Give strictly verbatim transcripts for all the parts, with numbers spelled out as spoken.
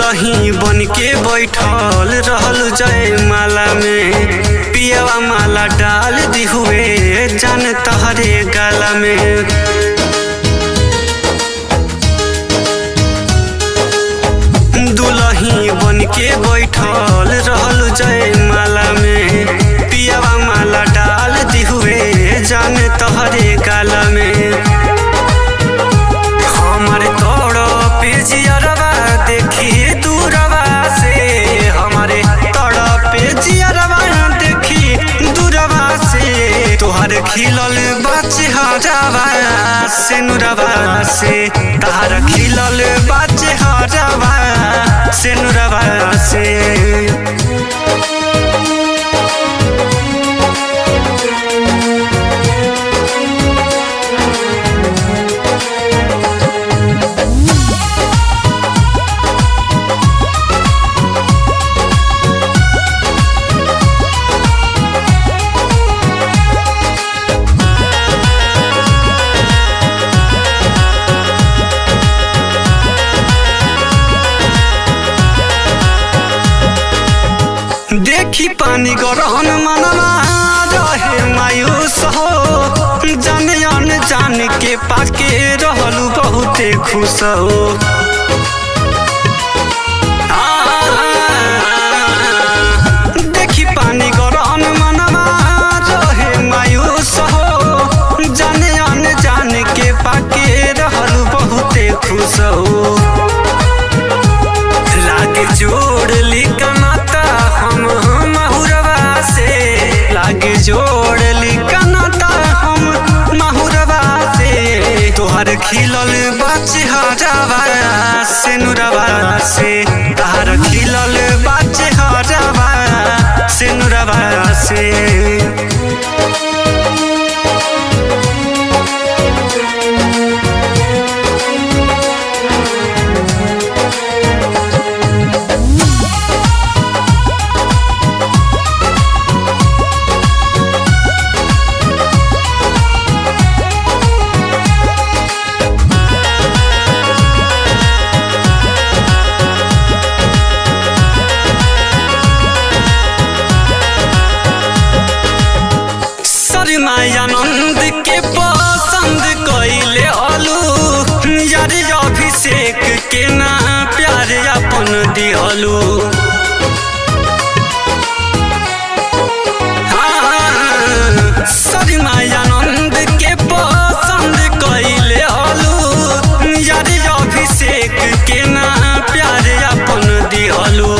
दुलही बन के बैठल रहल जय माला में, पियावा माला डाल दी हुए जान तहरे गाला में। दुलही बन के बैठल रहल जय माला में, पियावा माला डाल दी हुए जान तहरे गाला में। हमारे तोड़ो पे जियरवा देखी दूरवा से, हमारे तोड़ो पे जियरवा देखी दूरवा से, तोहर खिलल बाचे हरावा से नुरवा से, तोहर खिलल बाचे हरावा से नुरवा से। देखी पानी गरहन मनवा रहे मायूस हो, जान अनजान के पाके रहलू बहुते खुश हो। देखी पानी गरहन मनवा रहे मायूस हो, जान अनजान के पाके रहलू बहुते खुश हो। लागे जोड़ ली कनाता हम महुरवा से, लागे जोड़ ली कनाता हम महुरवा से, तोहर खिलल बाचे हरावा से नुरवा से, तोहर खिलल बाचे हरावा से नुरवा से। आनंद के पसंद कइले अलू यार, अभिषेक के ना प्यार अपन दिहलू। हाँ, सरिमा आनंद के पसंद कइले अलू यार, अभिषेक के ना प्यार अपन दिहलू।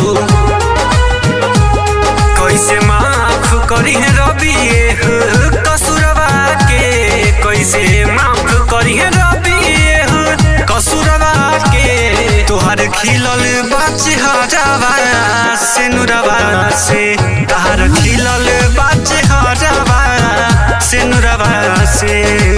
कैसे माफ करी है रवि कसूरवा के, कैसे माफ करी है रवि कसूरवा के, तोहर खिलल बाचे हरावा से नुरवा से, तोहर खिलल बाचे हरावा से नुरवा से।